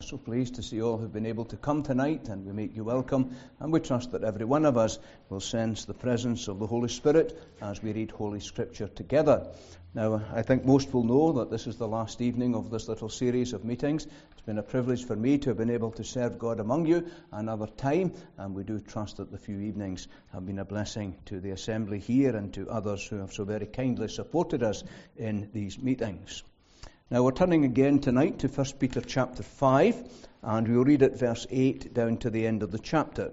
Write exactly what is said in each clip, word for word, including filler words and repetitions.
so pleased to see all who've been able to come tonight, and we make you welcome, and we trust that every one of us will sense the presence of the Holy Spirit as we read Holy Scripture together. Now, I think most will know that this is the last evening of this little series of meetings. It's been a privilege for me to have been able to serve God among you another time, and we do trust that the few evenings have been a blessing to the assembly here and to others who have so very kindly supported us in these meetings. Now we're turning again tonight to First Peter chapter five, and we'll read at verse eight down to the end of the chapter.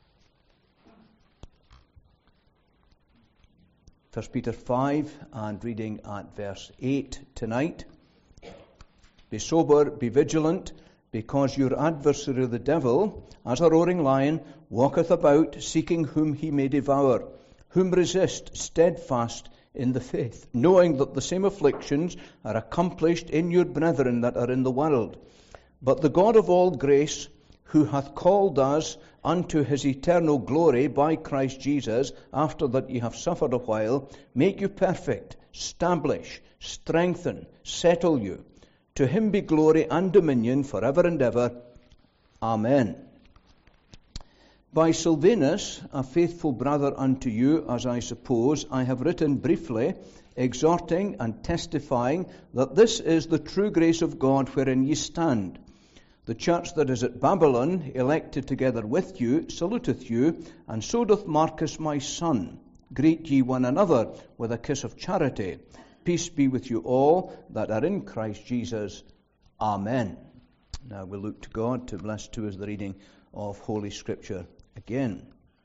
First Peter five, and reading at verse eight tonight. Be sober, be vigilant, because your adversary the devil, as a roaring lion, walketh about, seeking whom he may devour, whom resist steadfast in the faith, knowing that the same afflictions are accomplished in your brethren that are in the world. But the God of all grace, who hath called us unto his eternal glory by Christ Jesus, after that ye have suffered a while, make you perfect, establish, strengthen, settle you. To him be glory and dominion forever and ever. Amen. By Silvanus, a faithful brother unto you, as I suppose, I have written briefly, exhorting and testifying that this is the true grace of God wherein ye stand. The church that is at Babylon, elected together with you, saluteth you, and so doth Marcus my son. Greet ye one another with a kiss of charity. Peace be with you all that are in Christ Jesus. Amen. Now we look to God to bless to us the reading of Holy Scripture again.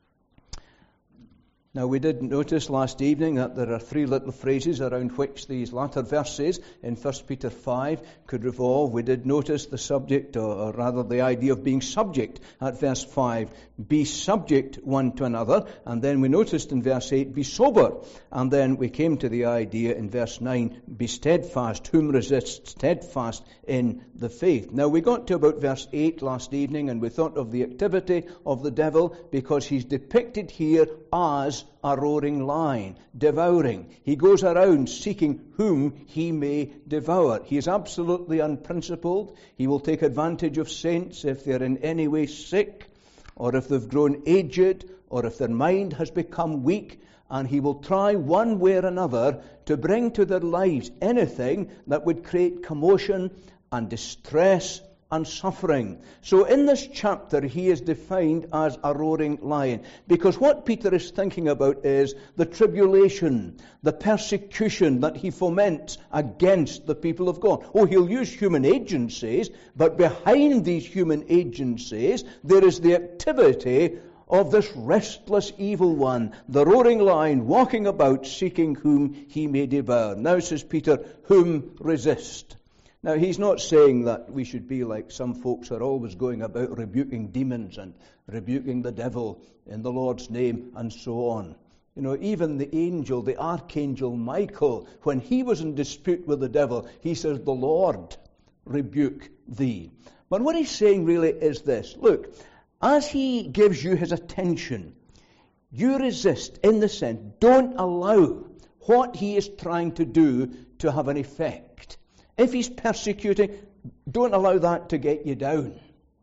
Now we did notice last evening that there are three little phrases around which these latter verses in First Peter five could revolve. We did notice the subject, or, or rather the idea of being subject at verse five. Be subject one to another. And then we noticed in verse eight, be sober. And then we came to the idea in verse nine, be steadfast, whom resist steadfast in the faith. Now we got to about verse eight last evening, and we thought of the activity of the devil, because he's depicted here as a roaring lion, devouring. He goes around seeking whom he may devour. He is absolutely unprincipled. He will take advantage of saints if they're in any way sick, or if they've grown aged, or if their mind has become weak, and he will try one way or another to bring to their lives anything that would create commotion and distress and suffering. So in this chapter he is defined as a roaring lion, because what Peter is thinking about is the tribulation, the persecution that he foments against the people of God. Oh, he'll use human agencies, but behind these human agencies there is the activity of this restless evil one, the roaring lion, walking about seeking whom he may devour. Now says Peter, whom resist. Now, he's not saying that we should be like some folks who are always going about rebuking demons and rebuking the devil in the Lord's name and so on. You know, even the angel, the archangel Michael, when he was in dispute with the devil, he says, the Lord rebuke thee. But what he's saying really is this. Look, as he gives you his attention, you resist in the sense, don't allow what he is trying to do to have an effect. If he's persecuting, don't allow that to get you down.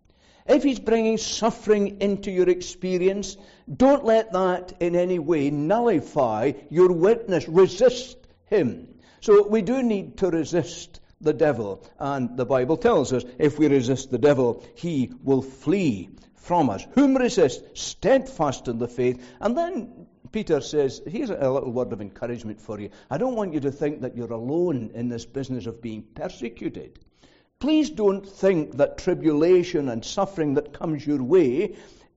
If he's bringing suffering into your experience, don't let that in any way nullify your witness. Resist him. So we do need to resist the devil. And the Bible tells us, if we resist the devil, he will flee from us. Whom resist? Steadfast in the faith. And then Peter says, here's a little word of encouragement for you. I don't want you to think that you're alone in this business of being persecuted. Please don't think that tribulation and suffering that comes your way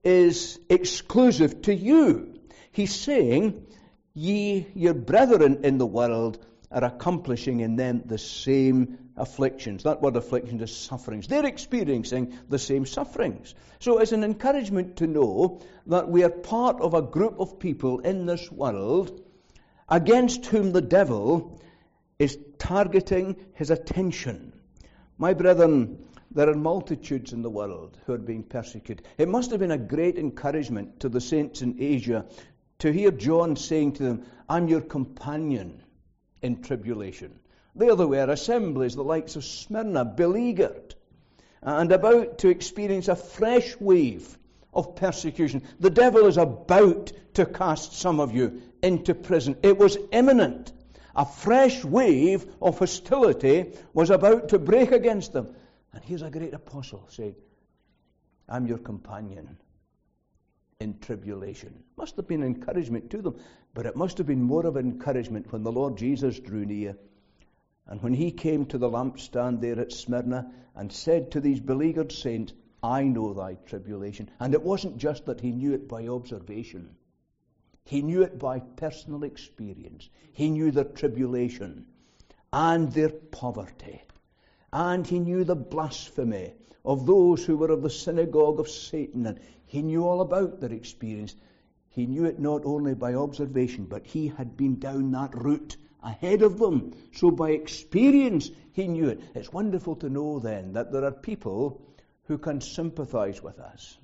is exclusive to you. He's saying, ye, your brethren in the world, are accomplishing in them the same afflictions. That word afflictions is sufferings. They're experiencing the same sufferings. So it's an encouragement to know that we are part of a group of people in this world against whom the devil is targeting his attention. My brethren, there are multitudes in the world who are being persecuted. It must have been a great encouragement to the saints in Asia to hear John saying to them, I'm your companion in tribulation. There they were, assemblies, the likes of Smyrna, beleaguered. and about to experience a fresh wave of persecution. The devil is about to cast some of you into prison. It was imminent. A fresh wave of hostility was about to break against them. And here's a great apostle saying, I'm your companion in tribulation. Must have been encouragement to them, but it must have been more of encouragement when the Lord Jesus drew near. And when he came to the lampstand there at Smyrna and said to these beleaguered saints, I know thy tribulation. And it wasn't just that he knew it by observation. He knew it by personal experience. He knew their tribulation and their poverty. And he knew the blasphemy of those who were of the synagogue of Satan. And he knew all about their experience. He knew it not only by observation, but he had been down that route ahead of them. So by experience, he knew it. It's wonderful to know then that there are people who can sympathize with us.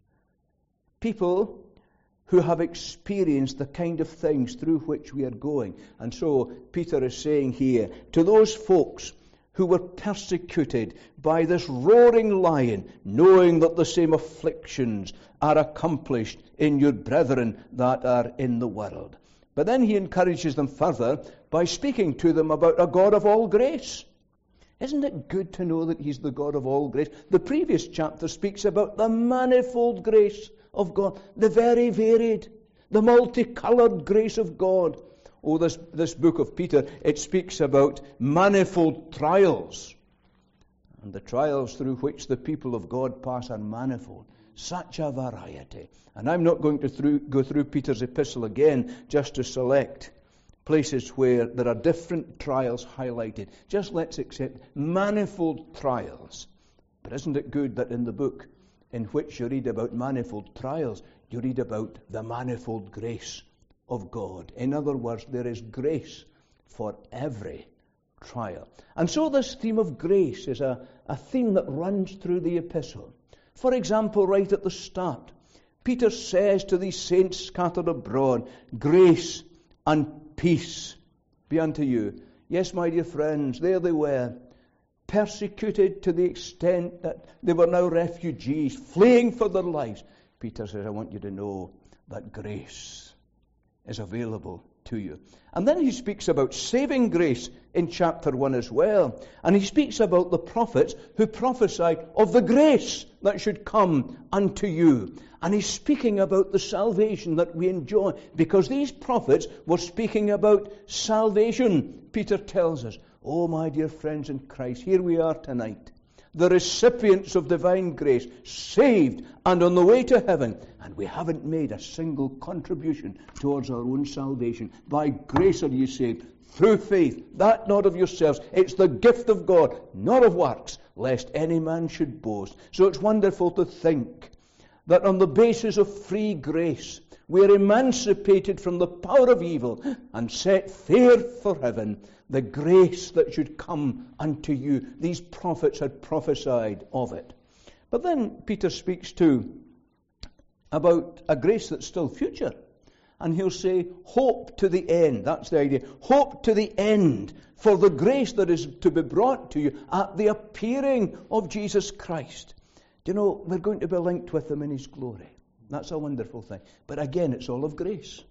People who have experienced the kind of things through which we are going. And so Peter is saying here, to those folks who were persecuted by this roaring lion, knowing that the same afflictions are accomplished in your brethren that are in the world. But then he encourages them further by speaking to them about a God of all grace. Isn't it good to know that he's the God of all grace? The previous chapter speaks about the manifold grace of God, the very varied, the multicolored grace of God. Oh, this, this book of Peter, it speaks about manifold trials. And the trials through which the people of God pass are manifold. Such a variety. And I'm not going to through, go through Peter's epistle again just to select places where there are different trials highlighted. Just let's accept manifold trials. But isn't it good that in the book in which you read about manifold trials, you read about the manifold grace of God? In other words, there is grace for every trial. And so this theme of grace is a, a theme that runs through the epistle. For example, right at the start, Peter says to these saints scattered abroad, grace and peace be unto you. Yes, my dear friends, there they were, persecuted to the extent that they were now refugees, fleeing for their lives. Peter says, I want you to know that grace is available to you. And then he speaks about saving grace in chapter one as well. And he speaks about the prophets who prophesied of the grace that should come unto you. And he's speaking about the salvation that we enjoy, because these prophets were speaking about salvation. Peter tells us, oh, my dear friends in Christ, here we are tonight, the recipients of divine grace, saved and on the way to heaven, and we haven't made a single contribution towards our own salvation. By grace are you saved, through faith, that not of yourselves. It's the gift of God, not of works, lest any man should boast. So it's wonderful to think that on the basis of free grace, we are emancipated from the power of evil and set fair for heaven. The grace that should come unto you. These prophets had prophesied of it. But then Peter speaks too about a grace that's still future. And he'll say, hope to the end. That's the idea. Hope to the end for the grace that is to be brought to you at the appearing of Jesus Christ. Do you know, we're going to be linked with him in his glory. That's a wonderful thing. But again, it's all of grace.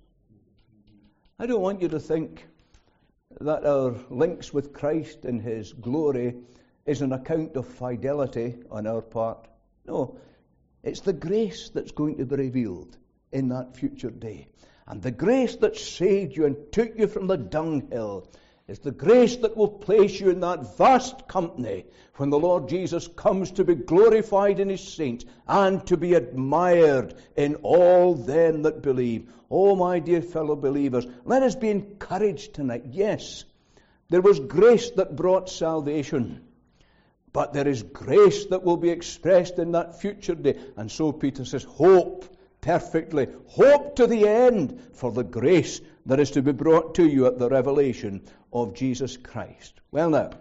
I don't want you to think that our links with Christ in his glory is an account of fidelity on our part. No, it's the grace that's going to be revealed in that future day. And the grace that saved you and took you from the dunghill is the grace that will place you in that vast company when the Lord Jesus comes to be glorified in his saints and to be admired in all them that believe. Oh, my dear fellow believers, let us be encouraged tonight. Yes, there was grace that brought salvation, but there is grace that will be expressed in that future day. And so Peter says, hope perfectly, hope to the end for the grace that is to be brought to you at the revelation of Jesus Christ. Well now,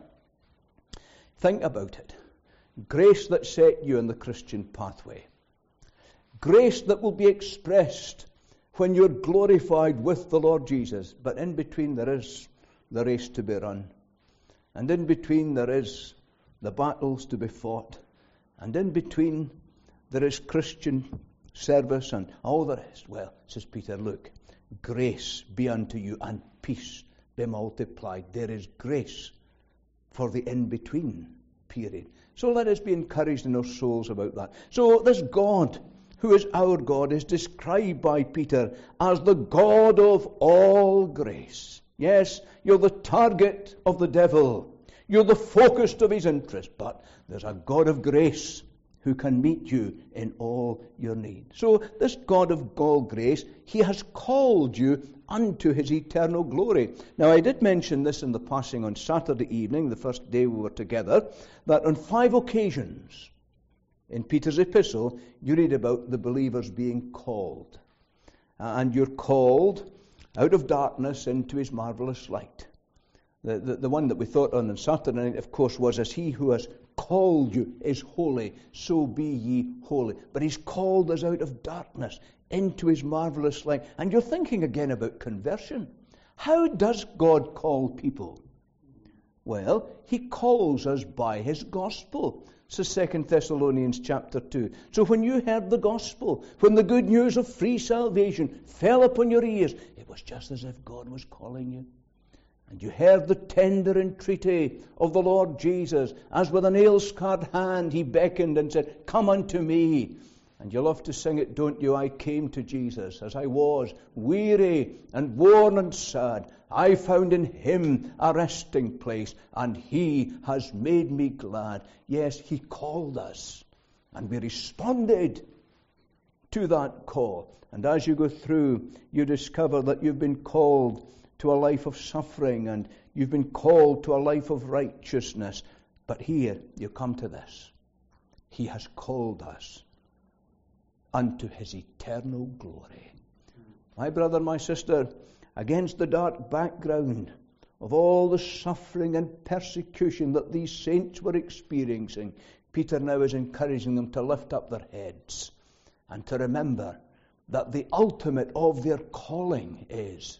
think about it. Grace that set you in the Christian pathway. Grace that will be expressed when you're glorified with the Lord Jesus. But in between there is the race to be run. And in between there is the battles to be fought. And in between, there is Christian service and all the rest. Well, says Peter, look, grace be unto you and peace be multiplied. There is grace for the in-between period. So let us be encouraged in our souls about that. So this God, who is our God, is described by Peter as the God of all grace. Yes, you're the target of the devil. You're the focus of his interest. But there's a God of grace who can meet you in all your need. So this God of all grace, he has called you unto his eternal glory. Now, I did mention this in the passing on Saturday evening, the first day we were together, that on five occasions in Peter's epistle, you read about the believers being called. And you're called out of darkness into his marvelous light. The, the, the one that we thought on on Saturday night, of course, was as he who has called you is holy, so be ye holy. But he's called us out of darkness into his marvelous light. And you're thinking again about conversion. How does God call people? Well, he calls us by his gospel. So Second Thessalonians chapter two. So when you heard the gospel, when the good news of free salvation fell upon your ears, it was just as if God was calling you. And you heard the tender entreaty of the Lord Jesus, as with a nail-scarred hand he beckoned and said, come unto me. And you love to sing it, don't you? I came to Jesus as I was, weary and worn and sad. I found in him a resting place, and he has made me glad. Yes, he called us, and we responded to that call. And as you go through, you discover that you've been called to a life of suffering, and you've been called to a life of righteousness. But here you come to this. He has called us unto his eternal glory. My brother, my sister, against the dark background of all the suffering and persecution that these saints were experiencing, Peter now is encouraging them to lift up their heads and to remember that the ultimate of their calling is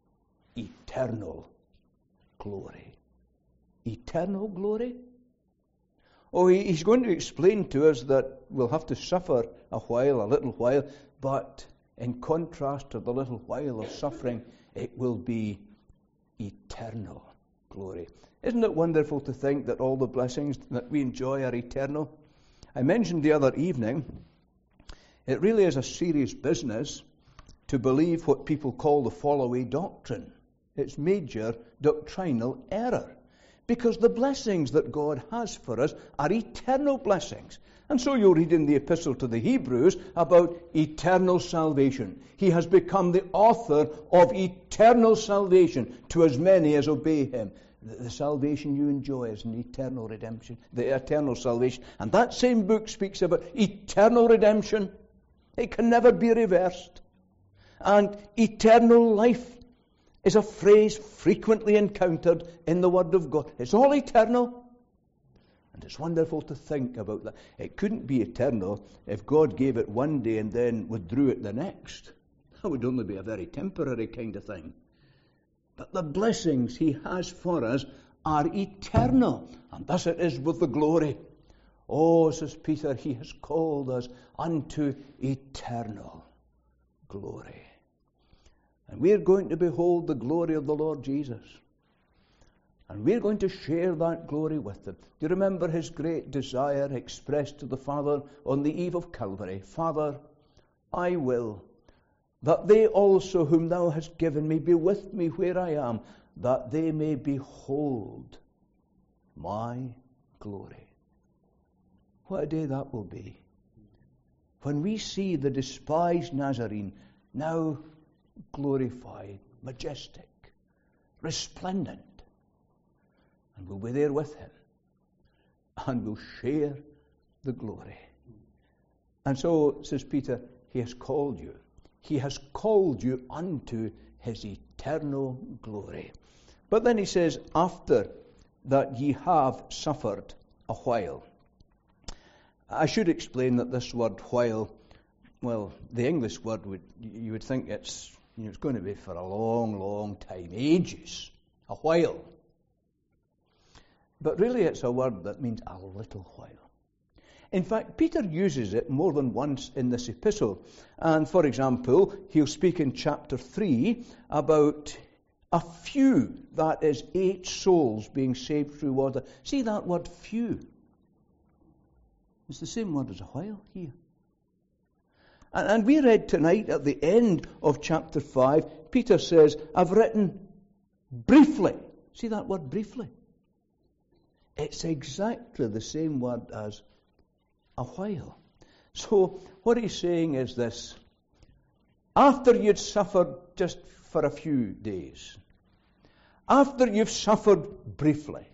eternal glory. Eternal glory? Oh, he's going to explain to us that we'll have to suffer a while, a little while, but in contrast to the little while of suffering, it will be eternal glory. Isn't it wonderful to think that all the blessings that we enjoy are eternal? I mentioned the other evening, it really is a serious business to believe what people call the fall-away doctrine. It's major doctrinal error. Because the blessings that God has for us are eternal blessings. And so you'll read in the epistle to the Hebrews about eternal salvation. He has become the author of eternal salvation to as many as obey him. The, the salvation you enjoy is an eternal redemption, the eternal salvation. And that same book speaks about eternal redemption. It can never be reversed. And eternal life is a phrase frequently encountered in the Word of God. It's all eternal. And it's wonderful to think about that. It couldn't be eternal if God gave it one day and then withdrew it the next. That would only be a very temporary kind of thing. But the blessings he has for us are eternal. And thus it is with the glory. Oh, says Peter, he has called us unto eternal glory. And we're going to behold the glory of the Lord Jesus. And we're going to share that glory with them. Do you remember his great desire expressed to the Father on the eve of Calvary? Father, I will that they also whom thou hast given me be with me where I am, that they may behold my glory. What a day that will be. When we see the despised Nazarene now glorified, majestic, resplendent, and we'll be there with him, and we'll share the glory. And so, says Peter, he has called you. He has called you unto his eternal glory. But then he says, after that ye have suffered a while. I should explain that this word while, well, the English word, would you would think it's, you know, it's going to be for a long, long time, ages, a while. But really it's a word that means a little while. In fact, Peter uses it more than once in this epistle. And for example, he'll speak in chapter three about a few, that is, eight souls being saved through water. See that word few? It's the same word as a while here. And, and we read tonight at the end of chapter five, Peter says, I've written briefly. See that word briefly? It's exactly the same word as a while. So what he's saying is this: after you'd suffered just for a few days, after you've suffered briefly,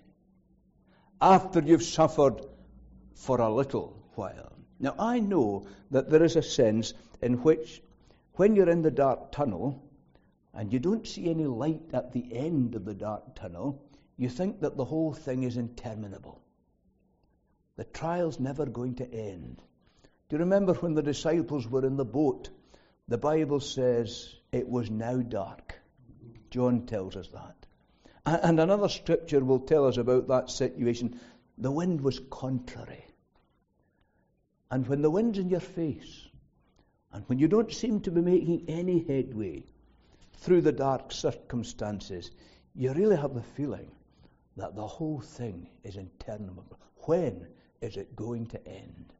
after you've suffered for a little while. Now I know that there is a sense in which when you're in the dark tunnel and you don't see any light at the end of the dark tunnel, you think that the whole thing is interminable. The trial's never going to end. Do you remember when the disciples were in the boat? The Bible says it was now dark. John tells us that. And another scripture will tell us about that situation. The wind was contrary. And when the wind's in your face, and when you don't seem to be making any headway through the dark circumstances, you really have the feeling that the whole thing is interminable. When is it going to end?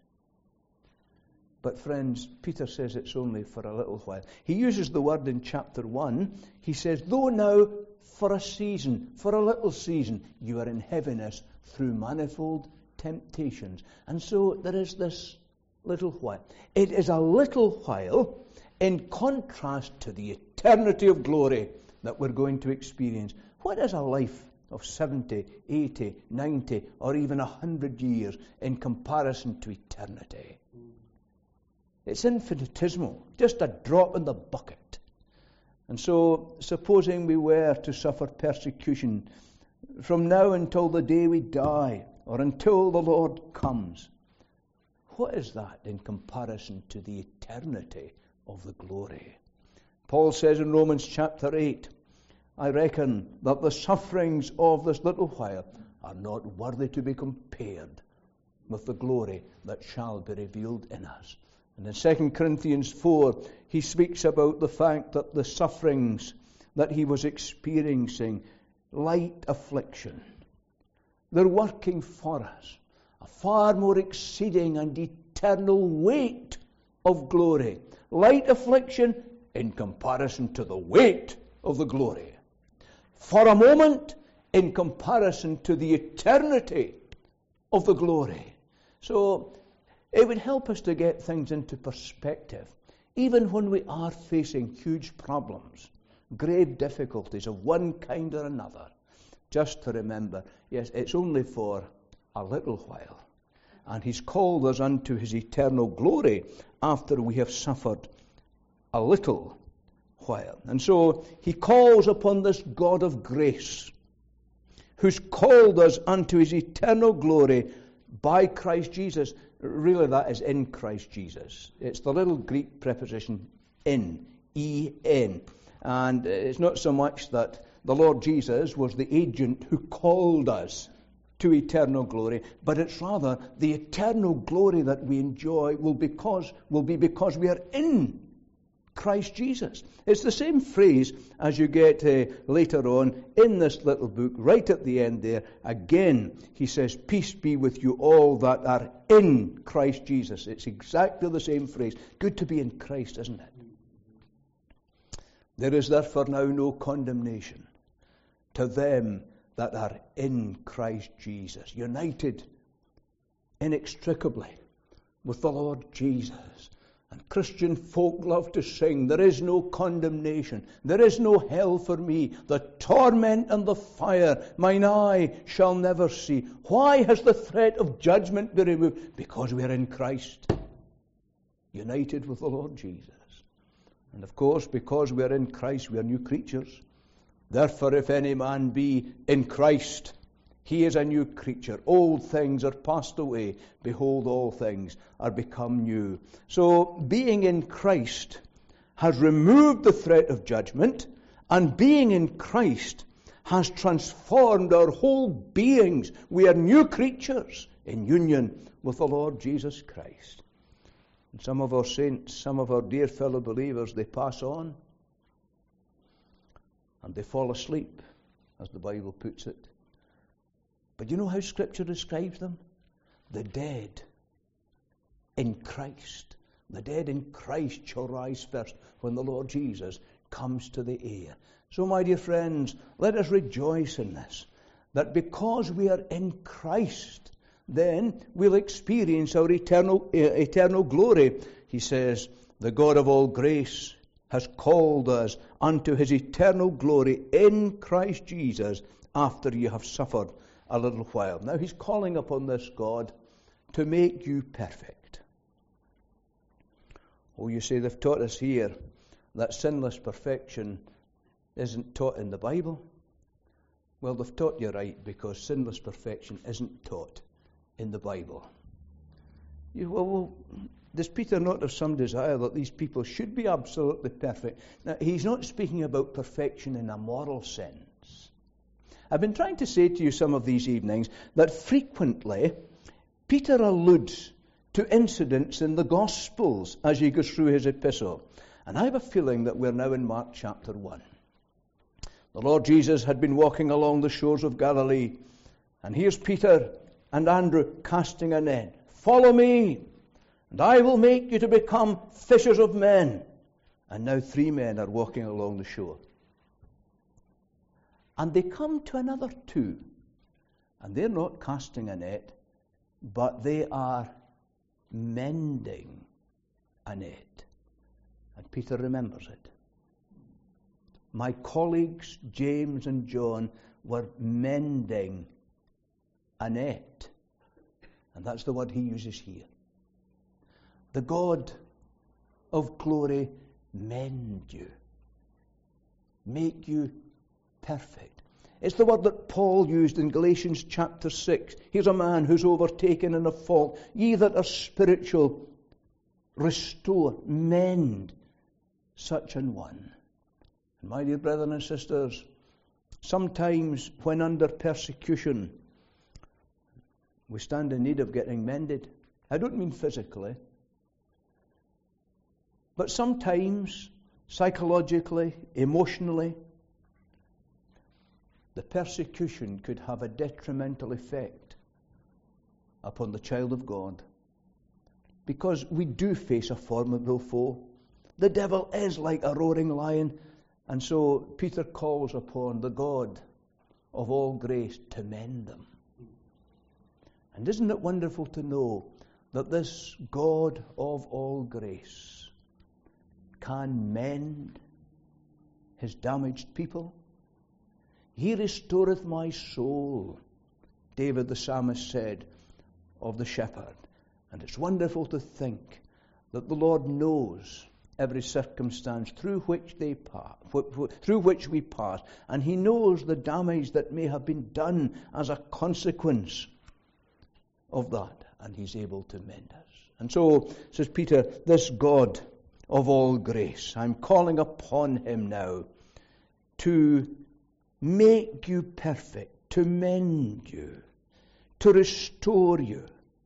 But friends, Peter says it's only for a little while. He uses the word in chapter one. He says, though now for a season, for a little season, you are in heaviness through manifold temptations. And so there is this little while. It is a little while in contrast to the eternity of glory that we're going to experience. What is a life of seventy, eighty, ninety, or even one hundred years in comparison to eternity? It's infinitesimal, just a drop in the bucket. And so, supposing we were to suffer persecution from now until the day we die, or until the Lord comes, what is that in comparison to the eternity of the glory? Paul says in Romans chapter eight, I reckon that the sufferings of this little while are not worthy to be compared with the glory that shall be revealed in us. And in Second Corinthians four, he speaks about the fact that the sufferings that he was experiencing, light affliction, they're working for us a far more exceeding and eternal weight of glory. Light affliction in comparison to the weight of the glory. For a moment, in comparison to the eternity of the glory. So it would help us to get things into perspective, even when we are facing huge problems, grave difficulties of one kind or another, just to remember, yes, it's only for a little while. And he's called us unto his eternal glory after we have suffered a little while. And so he calls upon this God of grace, who's called us unto his eternal glory by Christ Jesus. Really, that is in Christ Jesus. It's the little Greek preposition in, E N. And it's not so much that the Lord Jesus was the agent who called us to eternal glory, but it's rather the eternal glory that we enjoy will because will be because we are in Christ Jesus. It's the same phrase as you get uh, later on in this little book, right at the end there. Again, he says, peace be with you all that are in Christ Jesus. It's exactly the same phrase. Good to be in Christ, isn't it? There is therefore now no condemnation to them that are in Christ Jesus, united inextricably with the Lord Jesus. And Christian folk love to sing, there is no condemnation, there is no hell for me, the torment and the fire mine eye shall never see. Why has the threat of judgment been removed? Because we are in Christ, united with the Lord Jesus. And of course, because we are in Christ, we are new creatures. Therefore, if any man be in Christ, he is a new creature. Old things are passed away. Behold, all things are become new. So, being in Christ has removed the threat of judgment, and being in Christ has transformed our whole beings. We are new creatures in union with the Lord Jesus Christ. And some of our saints, some of our dear fellow believers, they pass on and they fall asleep, as the Bible puts it. But you know how Scripture describes them? The dead in Christ. The dead in Christ shall rise first when the Lord Jesus comes to the air. So, my dear friends, let us rejoice in this, that because we are in Christ, then we'll experience our eternal, uh, eternal glory. He says, the God of all grace has called us unto his eternal glory in Christ Jesus after you have suffered a little while. Now he's calling upon this God to make you perfect. Oh, you say they've taught us here that sinless perfection isn't taught in the Bible. Well, they've taught you right, because sinless perfection isn't taught in the Bible. You, well, well, does Peter not have some desire that these people should be absolutely perfect? Now, he's not speaking about perfection in a moral sense. I've been trying to say to you some of these evenings that frequently Peter alludes to incidents in the Gospels as he goes through his epistle. And I have a feeling that we're now in Mark chapter one. The Lord Jesus had been walking along the shores of Galilee, and here's Peter and Andrew casting a net. Follow me, and I will make you to become fishers of men. And now three men are walking along the shore. And they come to another two, and they're not casting a net, but they are mending a net. And Peter remembers it. My colleagues, James and John, were mending a net. And that's the word he uses here. The God of glory mend you, make you perfect. It's the word that Paul used in Galatians chapter six. Here's a man who's overtaken in a fault. Ye that are spiritual, restore, mend such an one. And my dear brethren and sisters, sometimes when under persecution, we stand in need of getting mended. I don't mean physically, but sometimes psychologically, emotionally, the persecution could have a detrimental effect upon the child of God, because we do face a formidable foe. The devil is like a roaring lion. And so Peter calls upon the God of all grace to mend them. And isn't it wonderful to know that this God of all grace can mend his damaged people? He restoreth my soul, David the psalmist said of the shepherd. And it's wonderful to think that the Lord knows every circumstance through which they pass, through which we pass, and he knows the damage that may have been done as a consequence of that, and he's able to mend us. And so, says Peter, this God of all grace, I'm calling upon him now to make you perfect, to mend you, to restore you,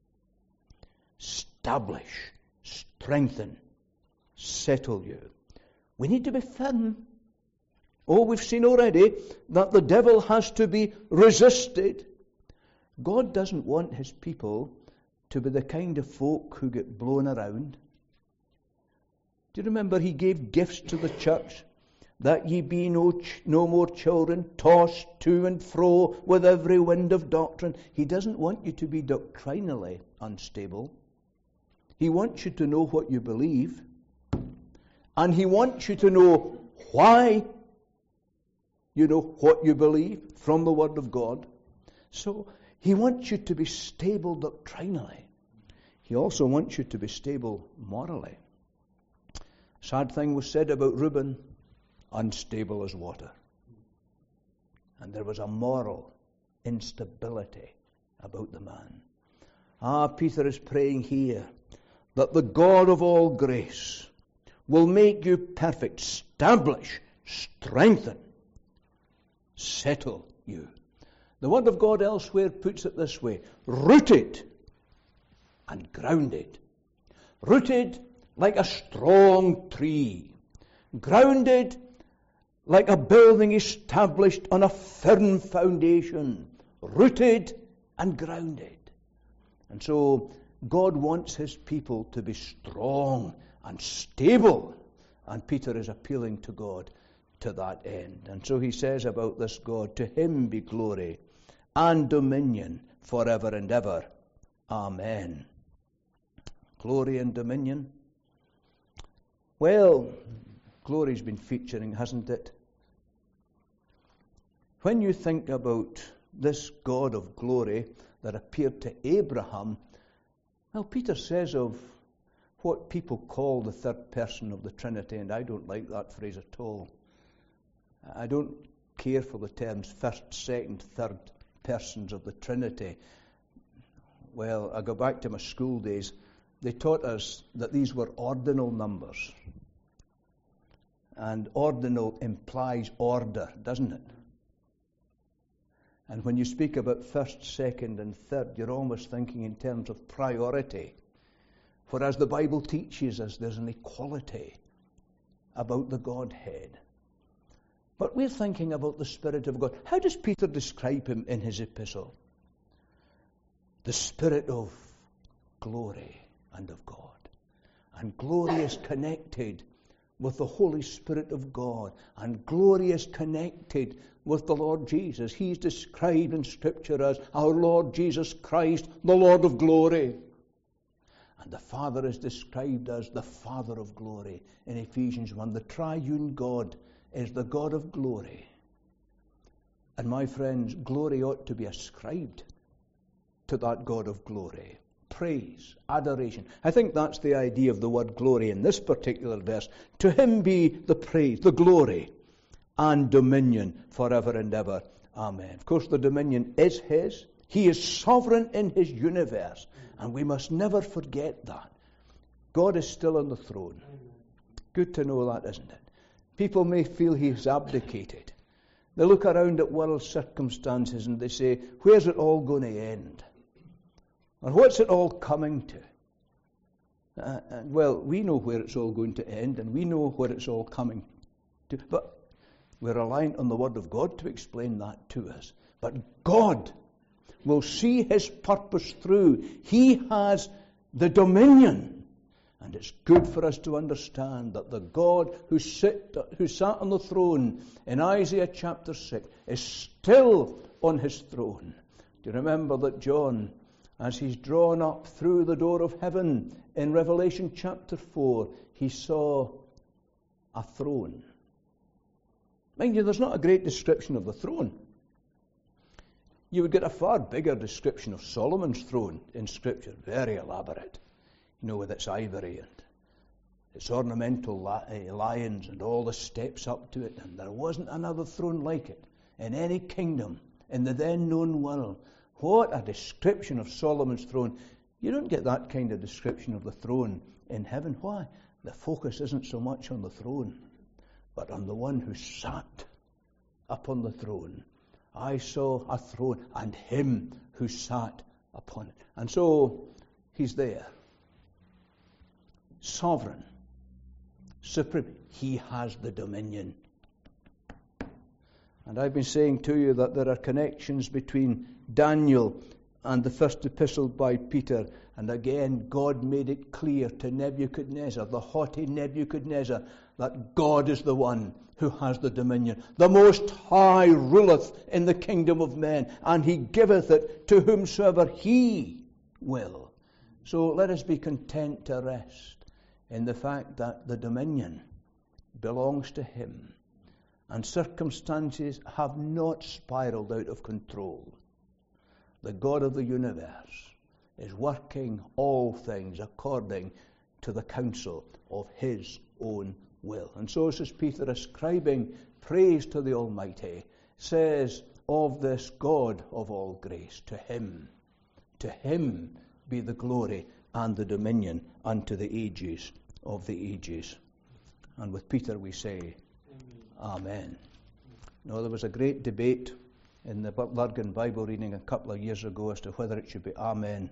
establish, strengthen, settle you. We need to be firm. Oh, we've seen already that the devil has to be resisted. God doesn't want his people to be the kind of folk who get blown around. Do you remember he gave gifts to the church? That ye be no, ch- no more children, tossed to and fro with every wind of doctrine. He doesn't want you to be doctrinally unstable. He wants you to know what you believe. And he wants you to know why you know what you believe from the Word of God. So he wants you to be stable doctrinally. He also wants you to be stable morally. Sad thing was said about Reuben, unstable as water. And there was a moral instability about the man. Ah, Peter is praying here that the God of all grace will make you perfect, establish, strengthen, settle you. The Word of God elsewhere puts it this way: rooted and grounded. Rooted like a strong tree. Grounded like a building established on a firm foundation. Rooted and grounded. And so God wants his people to be strong and stable. And Peter is appealing to God to that end. And so he says about this God, to him be glory and dominion forever and ever. Amen. Glory and dominion. Well, glory's been featuring, hasn't it? When you think about this God of glory that appeared to Abraham, well, Peter says of what people call the third person of the Trinity, and I don't like that phrase at all. I don't care for the terms first, second, third persons of the Trinity. Well, I go back to my school days. They taught us that these were ordinal numbers. And ordinal implies order, doesn't it? And when you speak about first, second, and third, you're almost thinking in terms of priority. Whereas the Bible teaches us there's an equality about the Godhead. But we're thinking about the Spirit of God. How does Peter describe him in his epistle? The Spirit of glory and of God. And glory is connected with the Holy Spirit of God. And glory is connected with the Lord Jesus. He's described in Scripture as our Lord Jesus Christ, the Lord of glory. And the Father is described as the Father of glory in Ephesians one. The triune God is the God of glory. And my friends, glory ought to be ascribed to that God of glory. Praise, adoration. I think that's the idea of the word glory in this particular verse. To him be the praise, the glory, and dominion forever and ever. Amen. Of course, the dominion is his. He is sovereign in his universe. And we must never forget that. God is still on the throne. Good to know that, isn't it? People may feel he's abdicated. They look around at world circumstances and they say, where's it all going to end? Or what's it all coming to? Uh, and well, we know where it's all going to end, and we know where it's all coming to. But we're reliant on the Word of God to explain that to us. But God will see his purpose through. He has the dominion. And it's good for us to understand that the God who, sit, who sat on the throne in Isaiah chapter six is still on his throne. Do you remember that John, as he's drawn up through the door of heaven in Revelation chapter four, he saw a throne. Mind you, there's not a great description of the throne. You would get a far bigger description of Solomon's throne in Scripture, very elaborate, you know, with its ivory and its ornamental lions and all the steps up to it. And there wasn't another throne like it in any kingdom in the then known world. What a description of Solomon's throne. You don't get that kind of description of the throne in heaven. Why? The focus isn't so much on the throne, but on the one who sat upon the throne. I saw a throne and him who sat upon it. And so he's there. Sovereign. Supreme. He has the dominion. And I've been saying to you that there are connections between Daniel and the first epistle by Peter. And again, God made it clear to Nebuchadnezzar, the haughty Nebuchadnezzar, that God is the one who has the dominion. The Most High ruleth in the kingdom of men, and he giveth it to whomsoever he will. So let us be content to rest in the fact that the dominion belongs to him, and circumstances have not spiraled out of control. The God of the universe is working all things according to the counsel of his own will. And so says Peter, ascribing praise to the Almighty, says of this God of all grace, to him, to him be the glory and the dominion unto the ages of the ages. And with Peter we say, Amen. Amen. Now, there was a great debate in the Lurgan Bible reading a couple of years ago as to whether it should be Amen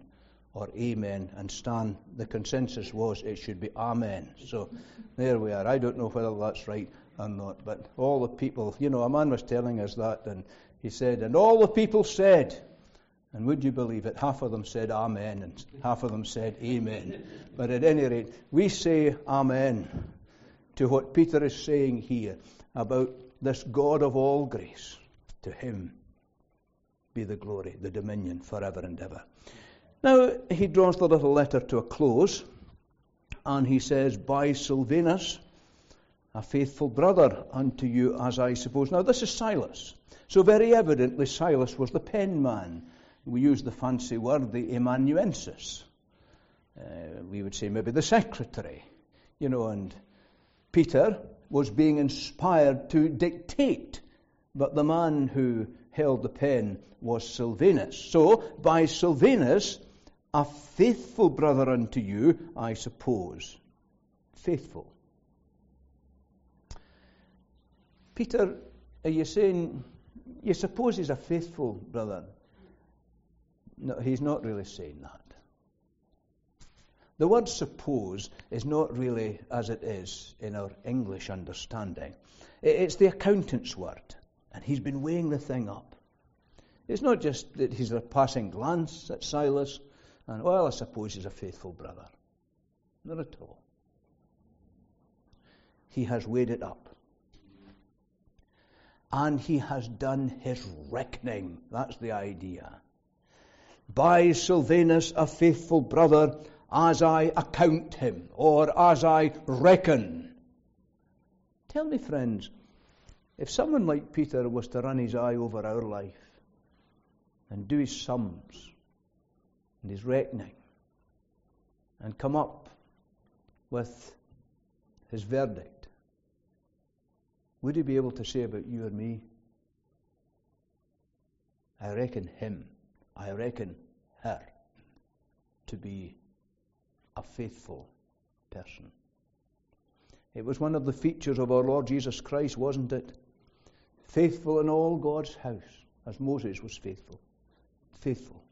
or amen. And Stan, the consensus was it should be amen. So there we are. I don't know whether that's right or not, but all the people, you know, a man was telling us that, and he said, and all the people said, and would you believe it, half of them said amen, and half of them said amen. But at any rate, we say amen to what Peter is saying here about this God of all grace. To him be the glory, the dominion, forever and ever. Now, he draws the little letter to a close, and he says, by Silvanus, a faithful brother unto you, as I suppose. Now, this is Silas. So very evidently, Silas was the pen man. We use the fancy word, the amanuensis. Uh, we would say maybe the secretary. You know, and Peter was being inspired to dictate, but the man who held the pen was Silvanus. So, by Silvanus, a faithful brother unto you, I suppose. Faithful. Peter, are you saying, you suppose he's a faithful brother? No, he's not really saying that. The word suppose is not really as it is in our English understanding. It's the accountant's word, and he's been weighing the thing up. It's not just that he's a passing glance at Silas, and, well, I suppose he's a faithful brother. Not at all. He has weighed it up. And he has done his reckoning. That's the idea. By Silvanus, a faithful brother, as I account him, or as I reckon. Tell me, friends, if someone like Peter was to run his eye over our life and do his sums and his reckoning and come up with his verdict, would he be able to say about you or me, I reckon him, I reckon her to be a faithful person? It was one of the features of our Lord Jesus Christ, wasn't it? Faithful in all God's house, as Moses was faithful. Faithful.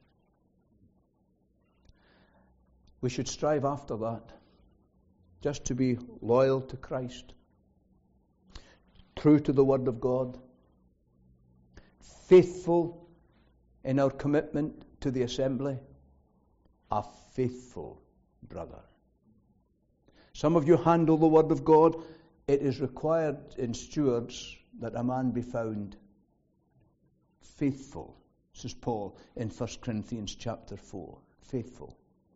We should strive after that, just to be loyal to Christ, true to the Word of God, faithful in our commitment to the assembly, a faithful brother. Some of you handle the Word of God. It is required in stewards that a man be found faithful, says Paul in First Corinthians chapter four. Faithful.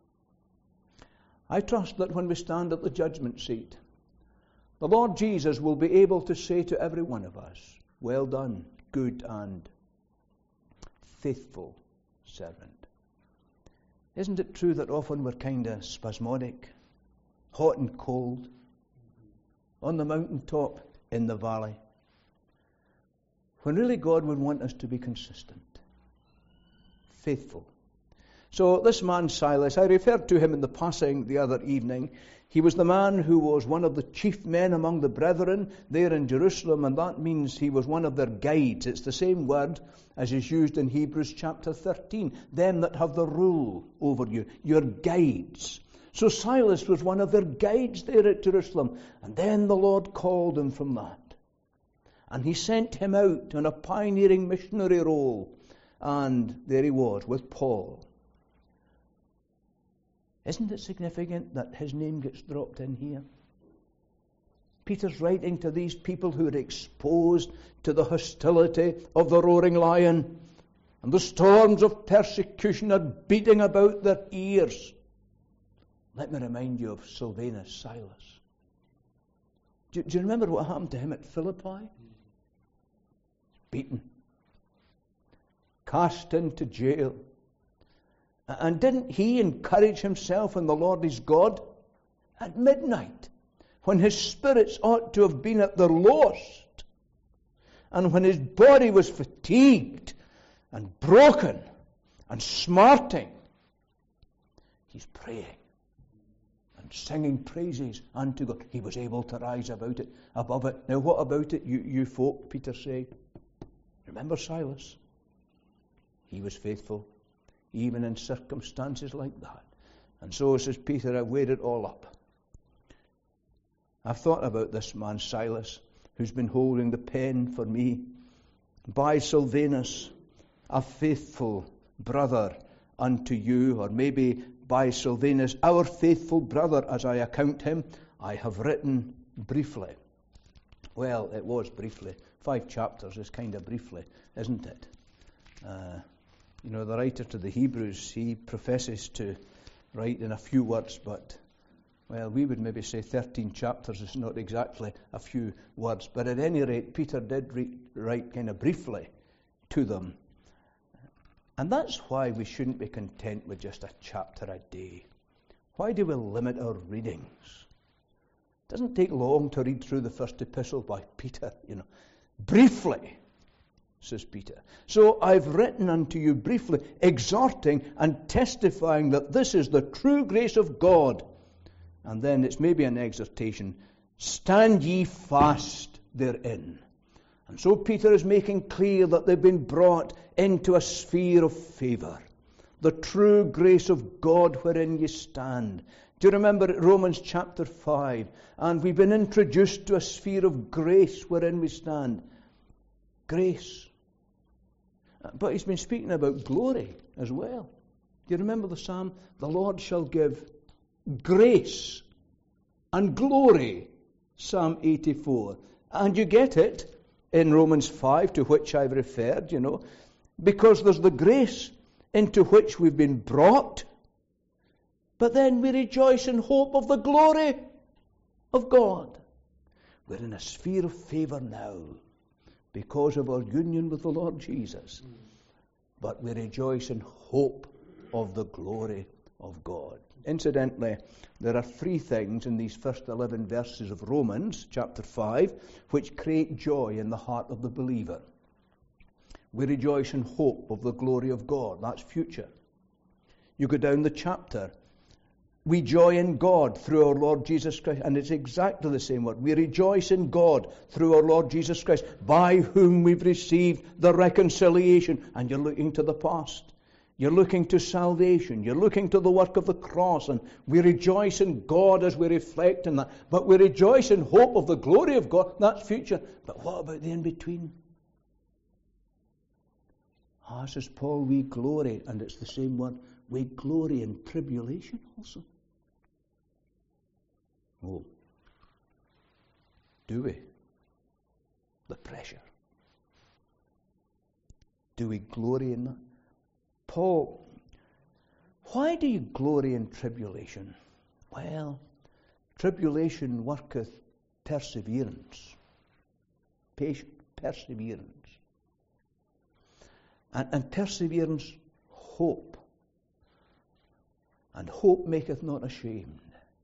I trust that when we stand at the judgment seat, the Lord Jesus will be able to say to every one of us, well done, good and faithful servant. Isn't it true that often we're kind of spasmodic, hot and cold, on the mountaintop, in the valley, when really God would want us to be consistent, faithful? So this man Silas, I referred to him in the passing the other evening. He was the man who was one of the chief men among the brethren there in Jerusalem, and that means he was one of their guides. It's the same word as is used in Hebrews chapter thirteen. Them that have the rule over you, your guides. So Silas was one of their guides there at Jerusalem. And then the Lord called him from that. And he sent him out on a pioneering missionary role. And there he was with Paul. Isn't it significant that his name gets dropped in here? Peter's writing to these people who are exposed to the hostility of the roaring lion, and the storms of persecution are beating about their ears. Let me remind you of Silvanus, Silas. Do, do you remember what happened to him at Philippi? Beaten. Cast into jail. And didn't he encourage himself in the Lord his God? At midnight, when his spirits ought to have been at their lowest, and when his body was fatigued and broken and smarting, he's praying and singing praises unto God. He was able to rise about it, above it. Now what about it, you, you folk, Peter said? Remember Silas? He was faithful. even in circumstances like that. And so, says Peter, I weighed it all up. I've thought about this man, Silas, who's been holding the pen for me. By Silvanus, a faithful brother unto you, or maybe by Silvanus, our faithful brother, as I account him, I have written briefly. Well, it was briefly. Five chapters is kind of briefly, isn't it? Uh, you know, the writer to the Hebrews, he professes to write in a few words, but, well, we would maybe say thirteen chapters is not exactly a few words. But at any rate, Peter did re- write kind of briefly to them. And that's why we shouldn't be content with just a chapter a day. Why do we limit our readings? It doesn't take long to read through the first epistle by Peter, you know. Briefly, says Peter. So I've written unto you briefly, exhorting and testifying that this is the true grace of God. And then it's maybe an exhortation. Stand ye fast therein. And so Peter is making clear that they've been brought into a sphere of favour. The true grace of God wherein ye stand. Do you remember Romans chapter five? And we've been introduced to a sphere of grace wherein we stand. Grace. But he's been speaking about glory as well. Do you remember the psalm? The Lord shall give grace and glory. Psalm eighty-four. And you get it in Romans five, to which I've referred, you know. Because there's the grace into which we've been brought. But then we rejoice in hope of the glory of God. We're in a sphere of favour now because of our union with the Lord Jesus. But we rejoice in hope of the glory of God. Incidentally, there are three things in these first eleven verses of Romans chapter five which create joy in the heart of the believer. We rejoice in hope of the glory of God. That's future. You go down the chapter. We joy in God through our Lord Jesus Christ. And it's exactly the same word. We rejoice in God through our Lord Jesus Christ, by whom we've received the reconciliation. And you're looking to the past. You're looking to salvation. You're looking to the work of the cross. And we rejoice in God as we reflect on that. But we rejoice in hope of the glory of God. That's future. But what about the in-between? Ah, says Paul, we glory, and it's the same word, we glory in tribulation also. Oh, do we? The pressure. Do we glory in that? Paul, why do you glory in tribulation? Well, tribulation worketh perseverance. Patient perseverance. And, and perseverance, hope. And hope maketh not ashamed.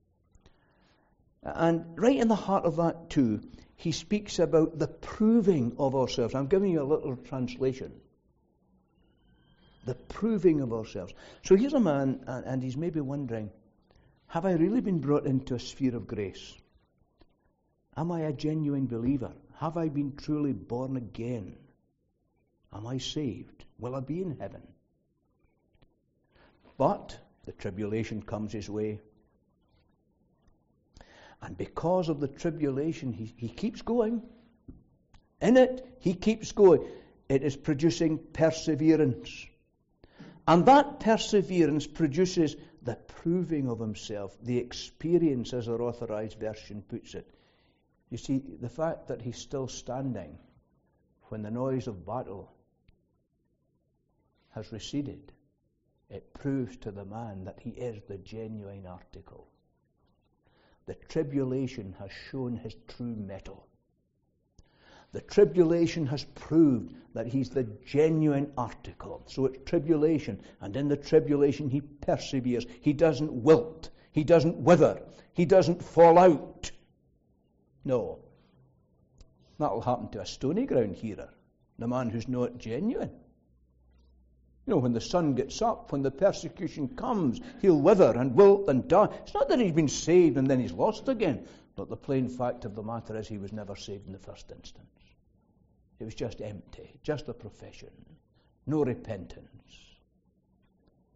And right in the heart of that too, he speaks about the proving of ourselves. I'm giving you a little translation. The proving of ourselves. So here's a man, and, and he's maybe wondering, have I really been brought into a sphere of grace? Am I a genuine believer? Have I been truly born again? Am I saved? Will I be in heaven? But the tribulation comes his way. And because of the tribulation, he, he keeps going. In it, he keeps going. It is producing perseverance. And that perseverance produces the proving of himself, the experience, as our Authorized Version puts it. You see, the fact that he's still standing when the noise of battle has receded, it proves to the man that he is the genuine article. The tribulation has shown his true mettle. The tribulation has proved that he's the genuine article. So it's tribulation, and in the tribulation he perseveres. He doesn't wilt. He doesn't wither. He doesn't fall out. No. That'll happen to a stony ground hearer, the man who's not genuine. You know, when the sun gets up, when the persecution comes, he'll wither and wilt and die. It's not that he's been saved and then he's lost again. But the plain fact of the matter is he was never saved in the first instance. It was just empty, just a profession, no repentance.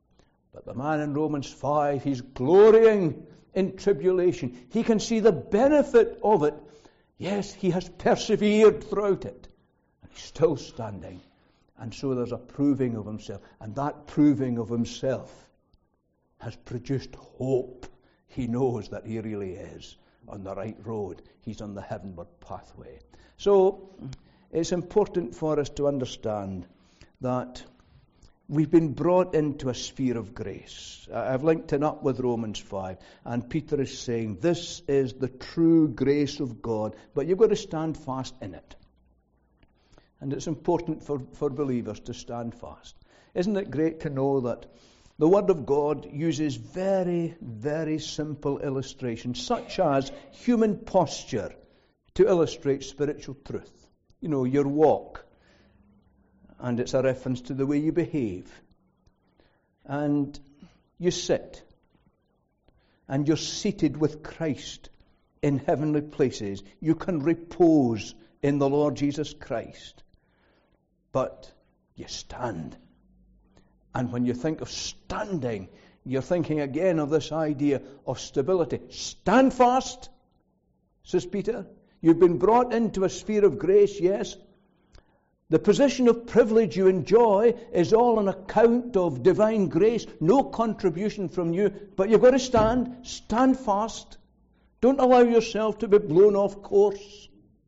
But the man in Romans five, he's glorying in tribulation. He can see the benefit of it. Yes, he has persevered throughout it. And he's still standing. And so there's a proving of himself. And that proving of himself has produced hope. He knows that he really is on the right road. He's on the heavenward pathway. So it's important for us to understand that we've been brought into a sphere of grace. I've linked it up with Romans five, and Peter is saying this is the true grace of God, but you've got to stand fast in it. And it's important for, for believers to stand fast. Isn't it great to know that the Word of God uses very, very simple illustrations, such as human posture, to illustrate spiritual truth. You know, your walk. And it's a reference to the way you behave. And you sit. And you're seated with Christ in heavenly places. You can repose in the Lord Jesus Christ. But you stand. And when you think of standing, you're thinking again of this idea of stability. Stand fast, says Peter. You've been brought into a sphere of grace, yes. The position of privilege you enjoy is all on account of divine grace. No contribution from you. But you've got to stand. Stand fast. Don't allow yourself to be blown off course.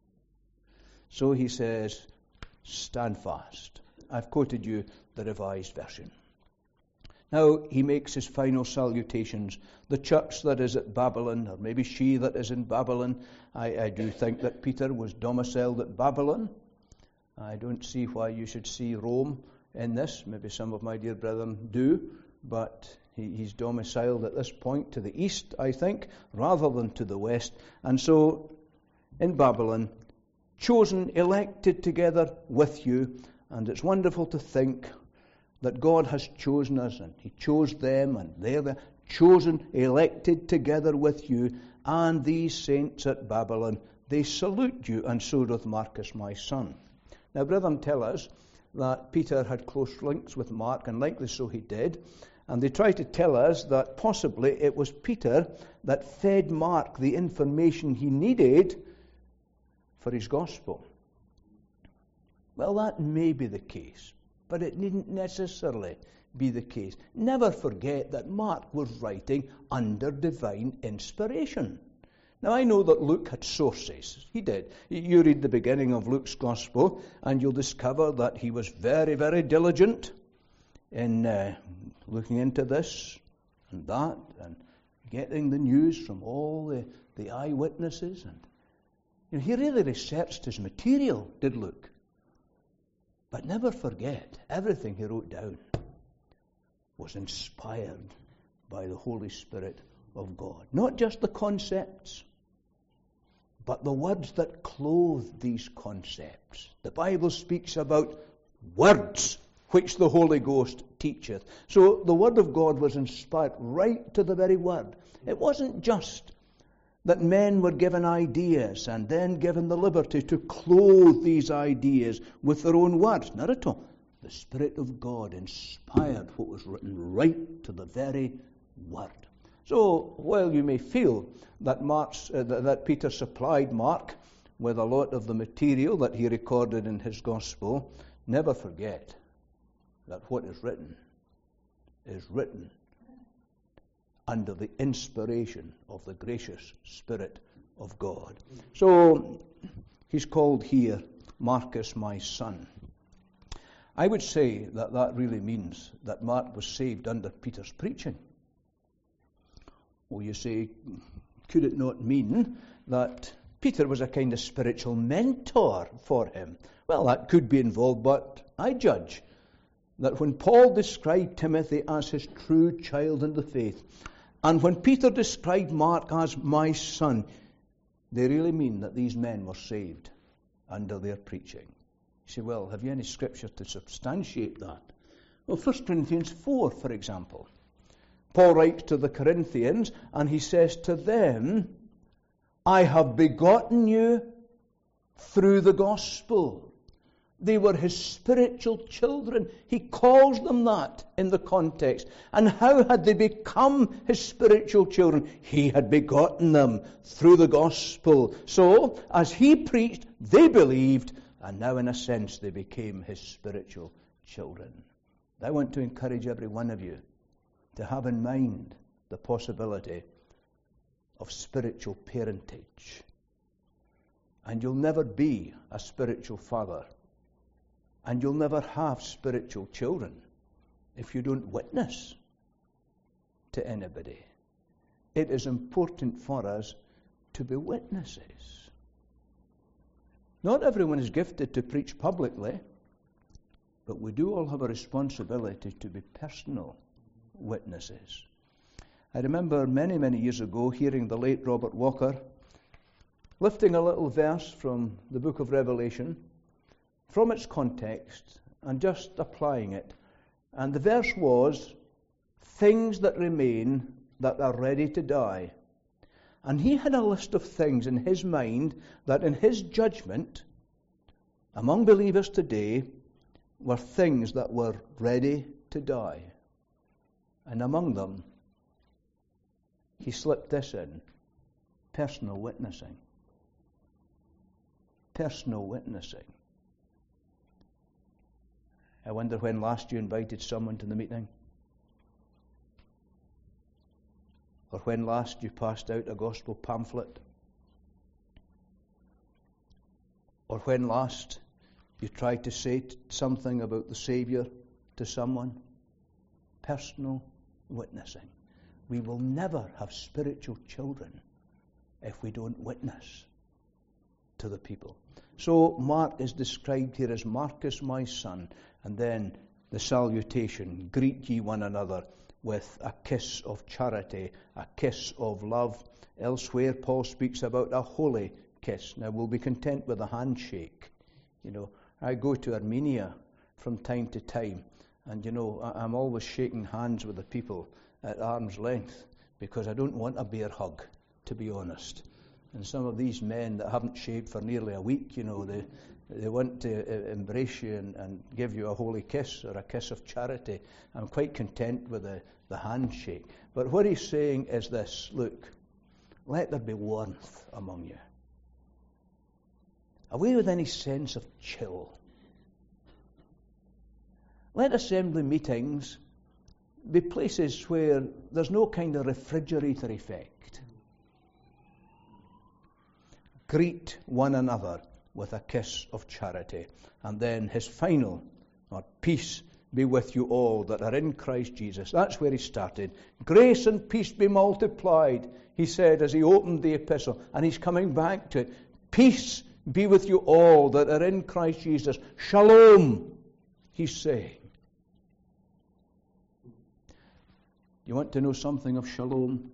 So he says, stand fast. I've quoted you the Revised Version. Now he makes his final salutations. The church that is at Babylon, or maybe she that is in Babylon, I, I do think that Peter was domiciled at Babylon. I don't see why you should see Rome in this. Maybe some of my dear brethren do, but he, he's domiciled at this point to the east, I think, rather than to the west. And so in Babylon, chosen, elected together with you, and it's wonderful to think that God has chosen us, and he chose them, and they're the chosen, elected together with you, and these saints at Babylon, they salute you, and so doth Marcus my son. Now, brethren tell us that Peter had close links with Mark, and likely so he did, and they try to tell us that possibly it was Peter that fed Mark the information he needed for his gospel. Well, that may be the case, but it needn't necessarily be the case. Never forget that Mark was writing under divine inspiration. Now, I know that Luke had sources. He did. You read the beginning of Luke's Gospel, and you'll discover that he was very, very diligent in uh, looking into this and that, and getting the news from all the, the eyewitnesses. And you know, he really researched his material, did Luke. But never forget, everything he wrote down was inspired by the Holy Spirit of God. Not just the concepts, but the words that clothe these concepts. The Bible speaks about words which the Holy Ghost teacheth. So the Word of God was inspired right to the very Word. It wasn't just that men were given ideas and then given the liberty to clothe these ideas with their own words. Not at all. The Spirit of God inspired what was written right to the very Word. So, while you may feel that, Mark's, uh, that, that Peter supplied Mark with a lot of the material that he recorded in his Gospel, never forget that what is written is written under the inspiration of the gracious Spirit of God. So, he's called here Marcus, my son. I would say that that really means that Mark was saved under Peter's preaching. Well, you say, could it not mean that Peter was a kind of spiritual mentor for him? Well, that could be involved, but I judge that when Paul described Timothy as his true child in the faith, and when Peter described Mark as my son, they really mean that these men were saved under their preaching. You say, well, have you any scripture to substantiate that? Well, First Corinthians four, for example. Paul writes to the Corinthians, and he says to them, I have begotten you through the gospel. They were his spiritual children. He calls them that in the context. And how had they become his spiritual children? He had begotten them through the gospel. So, as he preached, they believed, and now in a sense they became his spiritual children. I want to encourage every one of you to have in mind the possibility of spiritual parentage. And you'll never be a spiritual father, and you'll never have spiritual children if you don't witness to anybody. It is important for us to be witnesses. Not everyone is gifted to preach publicly, but we do all have a responsibility to be personal witnesses. I remember many, many years ago hearing the late Robert Walker lifting a little verse from the book of Revelation, from its context, and just applying it. And the verse was, things that remain that are ready to die. And he had a list of things in his mind that in his judgment, among believers today, were things that were ready to die. And among them, he slipped this in, personal witnessing. Personal witnessing. I wonder when last you invited someone to the meeting. Or when last you passed out a gospel pamphlet. Or when last you tried to say something about the Savior to someone. Personal witnessing. We will never have spiritual children if we don't witness to the people. So Mark is described here as Marcus, my son, and then the salutation, greet ye one another with a kiss of charity, a kiss of love. Elsewhere Paul speaks about a holy kiss. Now we'll be content with a handshake. You know, I go to Armenia from time to time, and you know, I'm always shaking hands with the people at arm's length because I don't want a bear hug, to be honest. And some of these men that haven't shaved for nearly a week, you know, they they want to uh, embrace you and, and give you a holy kiss or a kiss of charity. I'm quite content with the, the handshake. But what he's saying is this, look, let there be warmth among you. Away with any sense of chill. Let assembly meetings be places where there's no kind of refrigerator effect. Greet one another with a kiss of charity. And then his final, or peace be with you all that are in Christ Jesus. That's where he started. Grace and peace be multiplied, he said as he opened the epistle. And he's coming back to it. Peace be with you all that are in Christ Jesus. Shalom, he's saying. You want to know something of shalom?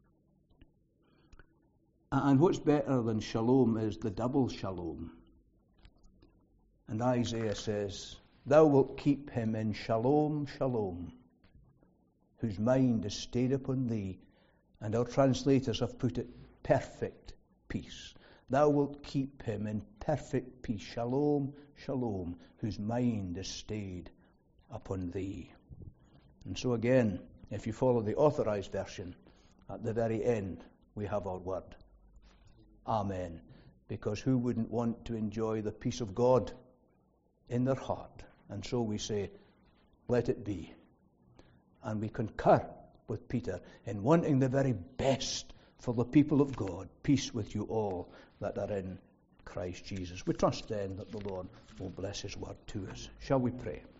And what's better than shalom is the double shalom. And Isaiah says, thou wilt keep him in shalom, shalom, whose mind is stayed upon thee. And our translators have put it, perfect peace. Thou wilt keep him in perfect peace, shalom, shalom, whose mind is stayed upon thee. And so again, if you follow the authorized version, at the very end, we have our word. Amen. Because who wouldn't want to enjoy the peace of God in their heart? And so we say, let it be. And we concur with Peter in wanting the very best for the people of God. Peace with you all that are in Christ Jesus. We trust then that the Lord will bless his word to us. Shall we pray?